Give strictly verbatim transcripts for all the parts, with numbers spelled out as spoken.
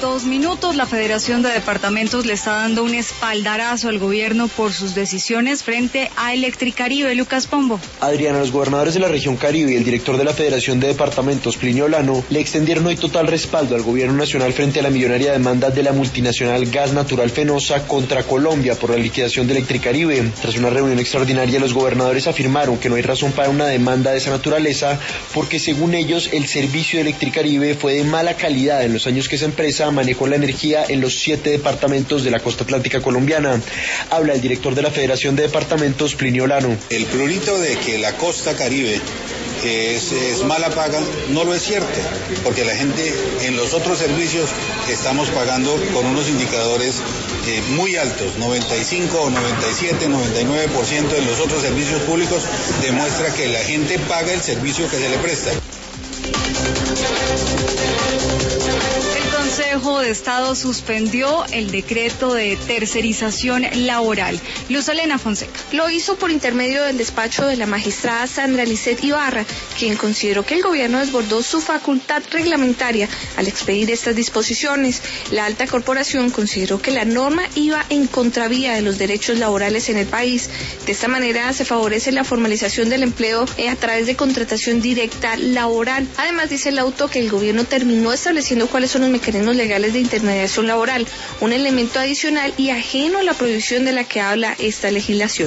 Dos minutos, la Federación de Departamentos le está dando un espaldarazo al gobierno por sus decisiones frente a Electricaribe. Lucas Pombo. Adriana, los gobernadores de la región Caribe y el director de la Federación de Departamentos, Plinio Olano, le extendieron hoy total respaldo al gobierno nacional frente a la millonaria demanda de la multinacional Gas Natural Fenosa contra Colombia por la liquidación de Electricaribe. Tras una reunión extraordinaria, los gobernadores afirmaron que no hay razón para una demanda de esa naturaleza porque, según ellos, el servicio de Electricaribe fue de mala calidad en los años que esa empresa manejó la energía en los siete departamentos de la costa atlántica colombiana. Habla el director de la Federación de Departamentos, Plinio Olano. El prurito de que la costa Caribe es, es mala paga no lo es cierto, porque la gente en los otros servicios estamos pagando con unos indicadores eh, muy altos, noventa y cinco, noventa y siete, noventa y nueve por ciento de los otros servicios públicos demuestra que la gente paga el servicio que se le presta. El Consejo de Estado suspendió el decreto de tercerización laboral. Luz Elena Fonseca. Lo hizo por intermedio del despacho de la magistrada Sandra Lisset Ibarra, quien consideró que el gobierno desbordó su facultad reglamentaria al expedir estas disposiciones. La alta corporación consideró que la norma iba en contravía de los derechos laborales en el país. De esta manera se favorece la formalización del empleo a través de contratación directa laboral. Además, dice el auto que el gobierno terminó estableciendo cuáles son los mecanismos legales de intermediación laboral, un elemento adicional y ajeno a la prohibición de la que habla esta legislación.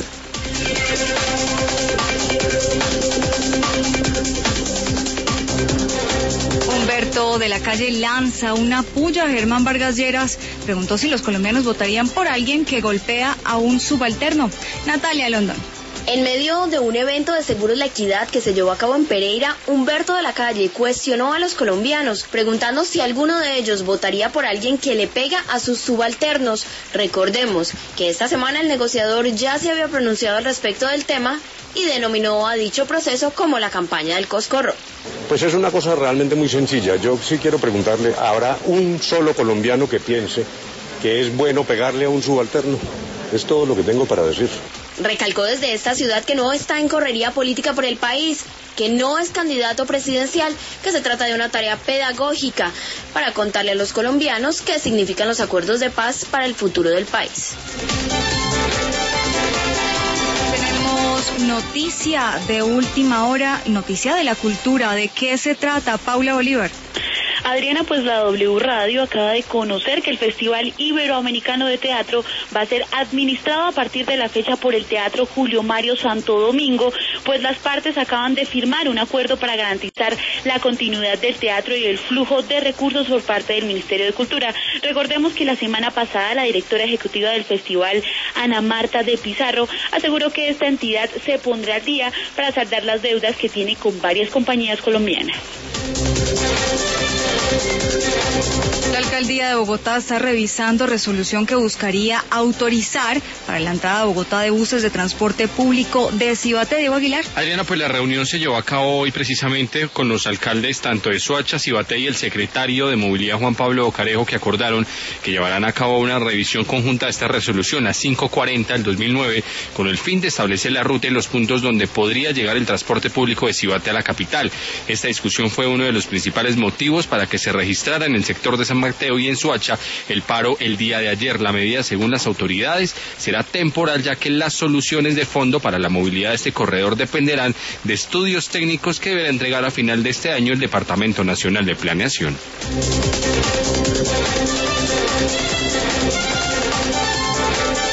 Humberto de la Calle lanza una puya a Germán Vargas Lleras. Preguntó si los colombianos votarían por alguien que golpea a un subalterno. Natalia Londón. En medio de un evento de Seguros La Equidad que se llevó a cabo en Pereira, Humberto de la Calle cuestionó a los colombianos, preguntando si alguno de ellos votaría por alguien que le pega a sus subalternos. Recordemos que esta semana el negociador ya se había pronunciado al respecto del tema y denominó a dicho proceso como la campaña del Coscorro. Pues es una cosa realmente muy sencilla. Yo sí quiero preguntarle, ¿habrá un solo colombiano que piense que es bueno pegarle a un subalterno? Es todo lo que tengo para decir. Recalcó desde esta ciudad que no está en correría política por el país, que no es candidato presidencial, que se trata de una tarea pedagógica para contarle a los colombianos qué significan los acuerdos de paz para el futuro del país. Tenemos noticia de última hora, noticia de la cultura. ¿De qué se trata, Paula Bolívar? Adriana, pues la W Radio acaba de conocer que el Festival Iberoamericano de Teatro va a ser administrado a partir de la fecha por el Teatro Julio Mario Santo Domingo, pues las partes acaban de firmar un acuerdo para garantizar la continuidad del teatro y el flujo de recursos por parte del Ministerio de Cultura. Recordemos que la semana pasada la directora ejecutiva del festival, Ana Marta de Pizarro, aseguró que esta entidad se pondrá al día para saldar las deudas que tiene con varias compañías colombianas. La alcaldía de Bogotá está revisando resolución que buscaría autorizar para la entrada a Bogotá de buses de transporte público de Cibate. Diego Aguilar. Adriana, pues la reunión se llevó a cabo hoy precisamente con los alcaldes tanto de Soacha, Cibate y el secretario de Movilidad, Juan Pablo Bocarejo, que acordaron que llevarán a cabo una revisión conjunta de esta resolución, la quinientos cuarenta del dos mil nueve, con el fin de establecer la ruta y los puntos donde podría llegar el transporte público de Cibate a la capital. Esta discusión fue uno de los principales motivos para que se registrara en el sector de San Mateo y en Soacha el paro el día de ayer. La medida, según las autoridades, será temporal, ya que las soluciones de fondo para la movilidad de este corredor dependerán de estudios técnicos que deberá entregar a final de este año el Departamento Nacional de Planeación.